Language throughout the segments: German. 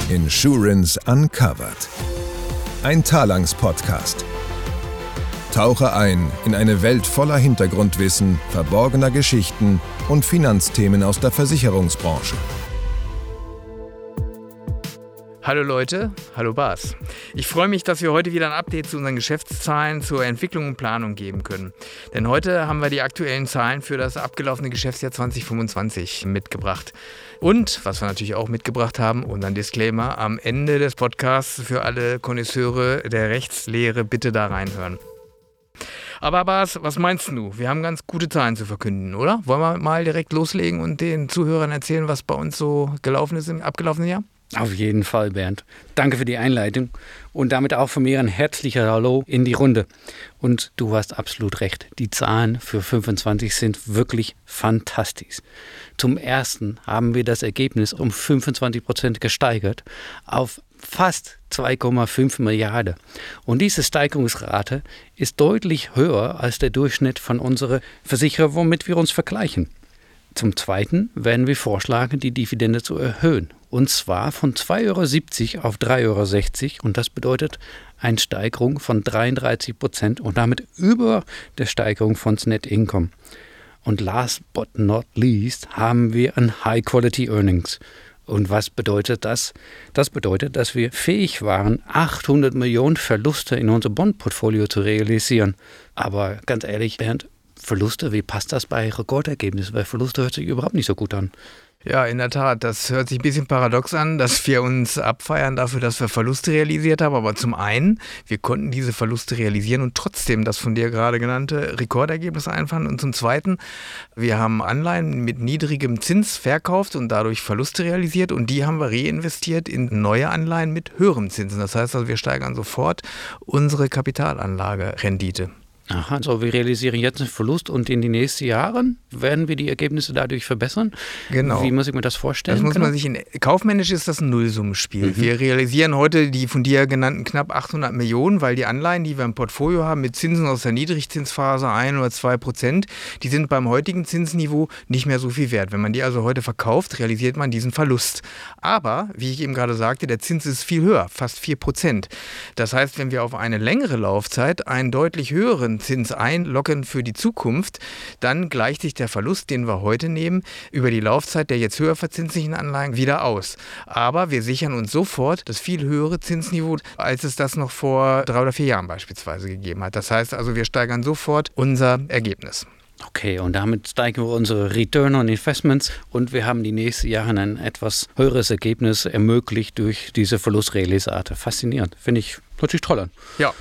Insurance Uncovered. Ein Talanx-Podcast. Tauche ein in eine Welt voller Hintergrundwissen, verborgener Geschichten und Finanzthemen aus der Versicherungsbranche. Hallo Leute, hallo Bas. Ich freue mich, dass wir heute wieder ein Update zu unseren Geschäftszahlen zur Entwicklung und Planung geben können. Denn heute haben wir die aktuellen Zahlen für das abgelaufene Geschäftsjahr 2025 mitgebracht. Und, was wir natürlich auch mitgebracht haben, unseren Disclaimer am Ende des Podcasts für alle Konnoisseure der Rechtslehre, bitte da reinhören. Aber Bas, was meinst du? Wir haben ganz gute Zahlen zu verkünden, oder? Wollen wir mal direkt loslegen und den Zuhörern erzählen, was bei uns so gelaufen ist im abgelaufenen Jahr? Auf jeden Fall, Bernd. Danke für die Einleitung und damit auch von mir ein herzlicher Hallo in die Runde. Und du hast absolut recht, die Zahlen für 25 sind wirklich fantastisch. Zum Ersten haben wir das Ergebnis um 25% gesteigert auf fast 2,5 Milliarden. Und diese Steigerungsrate ist deutlich höher als der Durchschnitt von unseren Versicherer, womit wir uns vergleichen. Zum Zweiten werden wir vorschlagen, die Dividende zu erhöhen. Und zwar von 2,70 € auf 3,60 € und das bedeutet eine Steigerung von 33% und damit über der Steigerung von Net Income. Und last but not least haben wir ein High Quality Earnings. Und was bedeutet das? Das bedeutet, dass wir fähig waren, 800 Millionen Verluste in unser Bondportfolio zu realisieren. Aber ganz ehrlich, Bernd, Verluste, wie passt das bei Rekordergebnissen? Weil Verluste hört sich überhaupt nicht so gut an. Ja, in der Tat, das hört sich ein bisschen paradox an, dass wir uns abfeiern dafür, dass wir Verluste realisiert haben. Aber zum einen, wir konnten diese Verluste realisieren und trotzdem das von dir gerade genannte Rekordergebnis einfahren. Und zum Zweiten, wir haben Anleihen mit niedrigem Zins verkauft und dadurch Verluste realisiert. Und die haben wir reinvestiert in neue Anleihen mit höherem Zinsen. Das heißt also, wir steigern sofort unsere Kapitalanlagerendite. Aha, also wir realisieren jetzt einen Verlust und in den nächsten Jahren werden wir die Ergebnisse dadurch verbessern? Genau. Wie muss ich mir das vorstellen? Das muss man sich kaufmännisch ist das ein Nullsummenspiel. Wir realisieren heute die von dir genannten knapp 800 Millionen, weil die Anleihen, die wir im Portfolio haben, mit Zinsen aus der Niedrigzinsphase 1 oder 2%, die sind beim heutigen Zinsniveau nicht mehr so viel wert. Wenn man die also heute verkauft, realisiert man diesen Verlust. Aber, wie ich eben gerade sagte, der Zins ist viel höher, fast 4%. Das heißt, wenn wir auf eine längere Laufzeit einen deutlich höheren Zins einlocken für die Zukunft, dann gleicht sich der Verlust, den wir heute nehmen, über die Laufzeit der jetzt höher verzinslichen Anleihen wieder aus. Aber wir sichern uns sofort das viel höhere Zinsniveau, als es das noch vor 3 oder 4 Jahren beispielsweise gegeben hat. Das heißt also, wir steigern sofort unser Ergebnis. Okay, und damit steigern wir unsere Return on Investments und wir haben die nächsten Jahre ein etwas höheres Ergebnis ermöglicht durch diese Verlustrealisate. Faszinierend, finde ich natürlich toll an. Ja.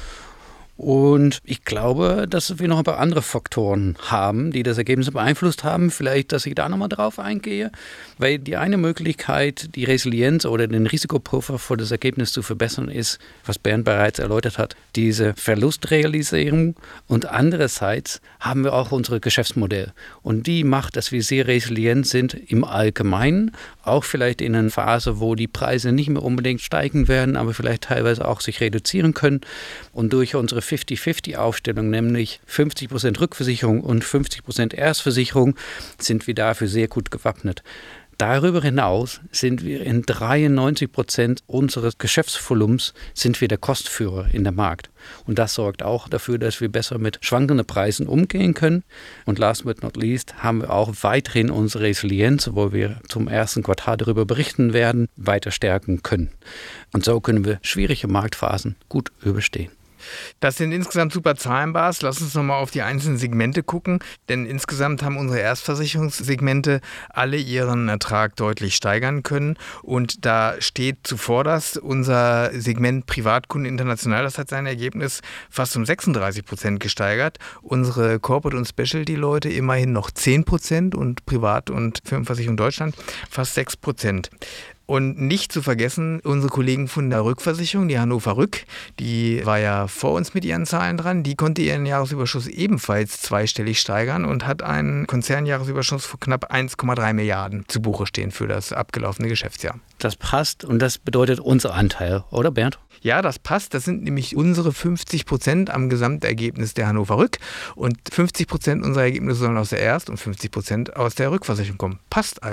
Und ich glaube, dass wir noch ein paar andere Faktoren haben, die das Ergebnis beeinflusst haben. Vielleicht, dass ich da nochmal drauf eingehe. Weil die eine Möglichkeit, die Resilienz oder den Risikopuffer für das Ergebnis zu verbessern, ist, was Bernd bereits erläutert hat, diese Verlustrealisierung. Und andererseits haben wir auch unsere Geschäftsmodell. Und die macht, dass wir sehr resilient sind im Allgemeinen. Auch vielleicht in einer Phase, wo die Preise nicht mehr unbedingt steigen werden, aber vielleicht teilweise auch sich reduzieren können. Und durch unsere 50-50-Aufstellung, nämlich 50% Rückversicherung und 50% Erstversicherung, sind wir dafür sehr gut gewappnet. Darüber hinaus sind wir in 93% unseres Geschäftsvolumens sind wir der Kostführer in der Markt. Und das sorgt auch dafür, dass wir besser mit schwankenden Preisen umgehen können. Und last but not least haben wir auch weiterhin unsere Resilienz, wo wir zum ersten Quartal darüber berichten werden, weiter stärken können. Und so können wir schwierige Marktphasen gut überstehen. Das sind insgesamt super Zahlen, Bas. Lass uns nochmal auf die einzelnen Segmente gucken, denn insgesamt haben unsere Erstversicherungssegmente alle ihren Ertrag deutlich steigern können und da steht zuvorderst unser Segment Privatkunden international, das hat sein Ergebnis fast um 36% gesteigert. Unsere Corporate- und Specialty-Leute immerhin noch 10% und Privat- und Firmenversicherung Deutschland fast 6%. Und nicht zu vergessen, unsere Kollegen von der Rückversicherung, die Hannover Rück, die war ja vor uns mit ihren Zahlen dran, die konnte ihren Jahresüberschuss ebenfalls zweistellig steigern und hat einen Konzernjahresüberschuss von knapp 1,3 Milliarden zu Buche stehen für das abgelaufene Geschäftsjahr. Das passt und das bedeutet unser Anteil, oder Bernd? Ja, das passt. Das sind nämlich unsere 50% am Gesamtergebnis der Hannover Rück und 50% unserer Ergebnisse sollen aus der Erst- und 50% aus der Rückversicherung kommen. Passt also.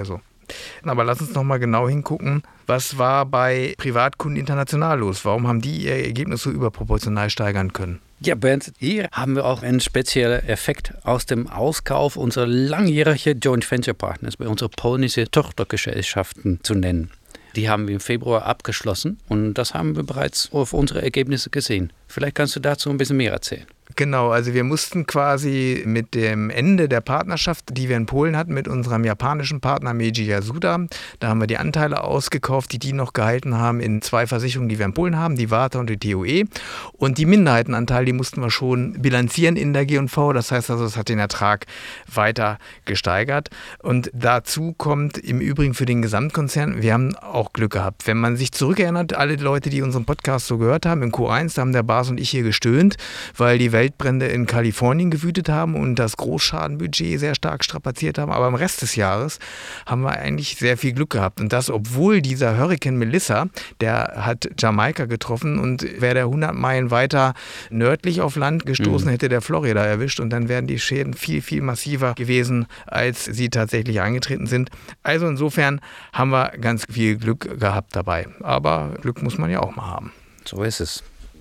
Aber lass uns noch mal genau hingucken, was war bei Privatkunden international los? Warum haben die ihr Ergebnis so überproportional steigern können? Ja, Bernd, hier haben wir auch einen speziellen Effekt aus dem Auskauf unserer langjährigen Joint Venture Partners bei unseren polnischen Tochtergesellschaften zu nennen. Die haben wir im Februar abgeschlossen und das haben wir bereits auf unsere Ergebnisse gesehen. Vielleicht kannst du dazu ein bisschen mehr erzählen. Genau, also wir mussten quasi mit dem Ende der Partnerschaft, die wir in Polen hatten, mit unserem japanischen Partner Meiji Yasuda, da haben wir die Anteile ausgekauft, die noch gehalten haben in 2 Versicherungen, die wir in Polen haben, die Warta und die TOE. Und die Minderheitenanteile, die mussten wir schon bilanzieren in der G&V. Das heißt also, es hat den Ertrag weiter gesteigert. Und dazu kommt im Übrigen für den Gesamtkonzern, wir haben auch Glück gehabt. Wenn man sich zurückerinnert, alle Leute, die unseren Podcast so gehört haben, im Q1, da haben der Bas und ich hier gestöhnt, weil die Waldbrände in Kalifornien gewütet haben und das Großschadenbudget sehr stark strapaziert haben. Aber im Rest des Jahres haben wir eigentlich sehr viel Glück gehabt. Und das, obwohl dieser Hurrikan Melissa, der hat Jamaika getroffen und wäre der 100 Meilen weiter nördlich auf Land gestoßen, hätte der Florida erwischt und dann wären die Schäden viel, viel massiver gewesen, als sie tatsächlich eingetreten sind. Also insofern haben wir ganz viel Glück gehabt dabei. Aber Glück muss man ja auch mal haben. So ist es.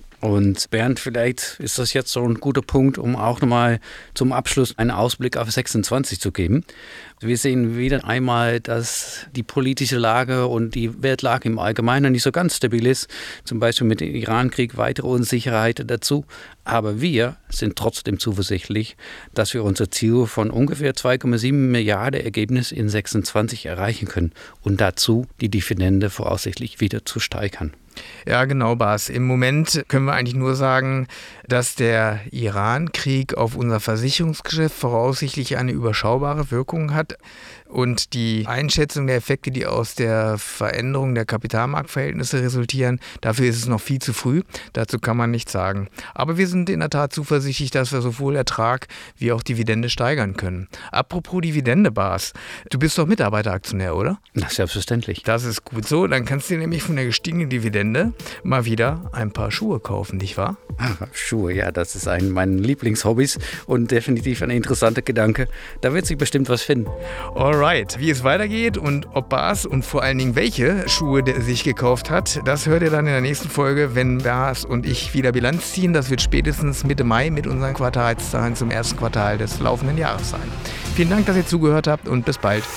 Und Bernd, vielleicht ist das jetzt so ein guter Punkt, um auch nochmal zum Abschluss einen Ausblick auf 26 zu geben. Wir sehen wieder einmal, dass die politische Lage und die Weltlage im Allgemeinen nicht so ganz stabil ist. Zum Beispiel mit dem Iran-Krieg weitere Unsicherheit dazu. Aber wir sind trotzdem zuversichtlich, dass wir unser Ziel von ungefähr 2,7 Milliarden Ergebnis in 26 erreichen können. Und dazu die Dividende voraussichtlich wieder zu steigern. Ja, genau, Bas. Im Moment können wir eigentlich nur sagen, dass der Iran-Krieg auf unser Versicherungsgeschäft voraussichtlich eine überschaubare Wirkung hat. Und die Einschätzung der Effekte, die aus der Veränderung der Kapitalmarktverhältnisse resultieren, dafür ist es noch viel zu früh. Dazu kann man nichts sagen. Aber wir sind in der Tat zuversichtlich, dass wir sowohl Ertrag wie auch Dividende steigern können. Apropos Dividende, Bas, du bist doch Mitarbeiteraktionär, oder? Na, selbstverständlich. Das ist gut so. Dann kannst du dir nämlich von der gestiegenen Dividende mal wieder ein paar Schuhe kaufen, nicht wahr? Schuhe, ja, das ist ein meiner Lieblingshobbys und definitiv ein interessanter Gedanke. Da wird sich bestimmt was finden. Alright, wie es weitergeht und ob Bas und vor allen Dingen welche Schuhe der sich gekauft hat, das hört ihr dann in der nächsten Folge, wenn Bas und ich wieder Bilanz ziehen. Das wird spätestens Mitte Mai mit unseren Quartalszahlen zum ersten Quartal des laufenden Jahres sein. Vielen Dank, dass ihr zugehört habt und bis bald.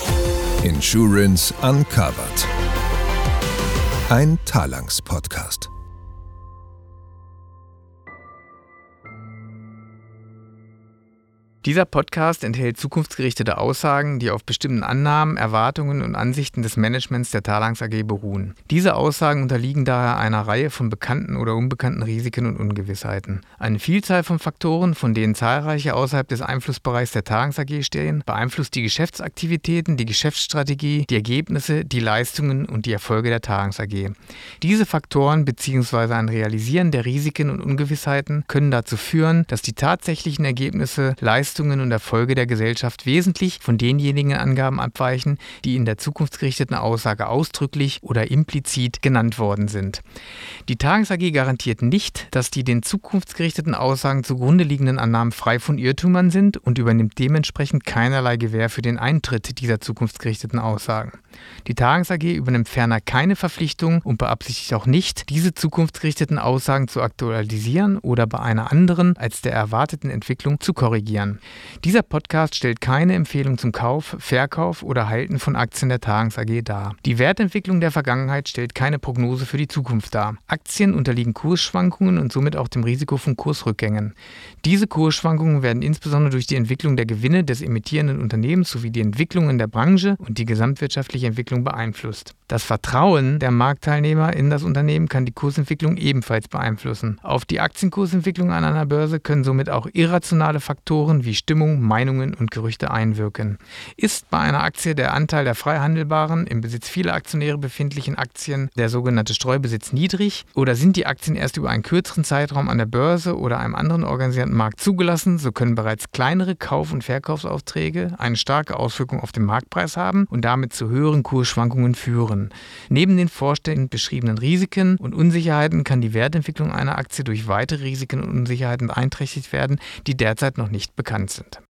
Insurance Uncovered. Ein Talanx-Podcast. Dieser Podcast enthält zukunftsgerichtete Aussagen, die auf bestimmten Annahmen, Erwartungen und Ansichten des Managements der Talanx AG beruhen. Diese Aussagen unterliegen daher einer Reihe von bekannten oder unbekannten Risiken und Ungewissheiten. Eine Vielzahl von Faktoren, von denen zahlreiche außerhalb des Einflussbereichs der Talanx AG stehen, beeinflusst die Geschäftsaktivitäten, die Geschäftsstrategie, die Ergebnisse, die Leistungen und die Erfolge der Talanx AG. Diese Faktoren bzw. ein Realisieren der Risiken und Ungewissheiten können dazu führen, dass die tatsächlichen Ergebnisse, Leistungen und Erfolge der Gesellschaft wesentlich von denjenigen Angaben abweichen, die in der zukunftsgerichteten Aussage ausdrücklich oder implizit genannt worden sind. Die Talanx AG garantiert nicht, dass die den zukunftsgerichteten Aussagen zugrunde liegenden Annahmen frei von Irrtümern sind und übernimmt dementsprechend keinerlei Gewähr für den Eintritt dieser zukunftsgerichteten Aussagen. Die Talanx AG übernimmt ferner keine Verpflichtung und beabsichtigt auch nicht, diese zukunftsgerichteten Aussagen zu aktualisieren oder bei einer anderen als der erwarteten Entwicklung zu korrigieren. Dieser Podcast stellt keine Empfehlung zum Kauf, Verkauf oder Halten von Aktien der Talanx AG dar. Die Wertentwicklung der Vergangenheit stellt keine Prognose für die Zukunft dar. Aktien unterliegen Kursschwankungen und somit auch dem Risiko von Kursrückgängen. Diese Kursschwankungen werden insbesondere durch die Entwicklung der Gewinne des emittierenden Unternehmens sowie die Entwicklungen der Branche und die gesamtwirtschaftliche Entwicklung beeinflusst. Das Vertrauen der Marktteilnehmer in das Unternehmen kann die Kursentwicklung ebenfalls beeinflussen. Auf die Aktienkursentwicklung an einer Börse können somit auch irrationale Faktoren wie Stimmung, Meinungen und Gerüchte einwirken. Ist bei einer Aktie der Anteil der frei handelbaren, im Besitz vieler Aktionäre befindlichen Aktien, der sogenannte Streubesitz, niedrig oder sind die Aktien erst über einen kürzeren Zeitraum an der Börse oder einem anderen organisierten Markt zugelassen, so können bereits kleinere Kauf- und Verkaufsaufträge eine starke Auswirkung auf den Marktpreis haben und damit zu höheren Kursschwankungen führen. Neben den vorstehend beschriebenen Risiken und Unsicherheiten kann die Wertentwicklung einer Aktie durch weitere Risiken und Unsicherheiten beeinträchtigt werden, die derzeit noch nicht bekannt sind.